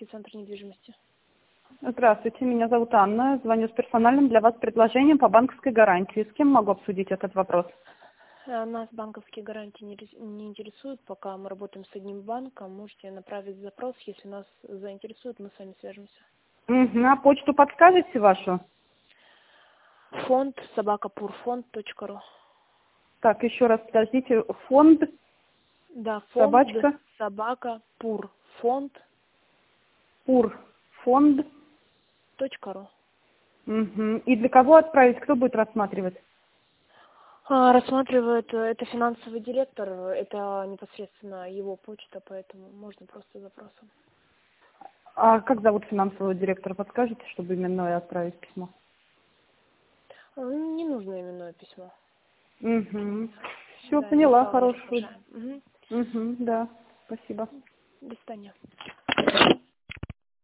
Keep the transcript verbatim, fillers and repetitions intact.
Брокерский центр недвижимости. Здравствуйте, меня зовут Анна. Звоню с персональным для вас предложением по банковской гарантии. С кем могу обсудить этот вопрос? А, Нас банковские гарантии не, рес- не интересуют, пока мы работаем с одним банком. Можете направить запрос, если нас заинтересует, мы с вами свяжемся. Угу. А почту подскажете вашу? Фонд собака пурфонд точка ру. Так, еще раз подождите. Фонд, Да, фонд собачка, собака пур фонд пур, фонд. точка ру. Угу. И для кого отправить? Кто будет рассматривать? А, рассматривает э, это финансовый директор, это непосредственно его почта, поэтому можно просто запросом. А как зовут финансового директора? Подскажете, чтобы именно отправить письмо? А, Не нужно именное письмо. Угу. Все, Да, поняла, инициалы не хорошую. разглашаем. Мгм. Угу, да, спасибо. До свидания.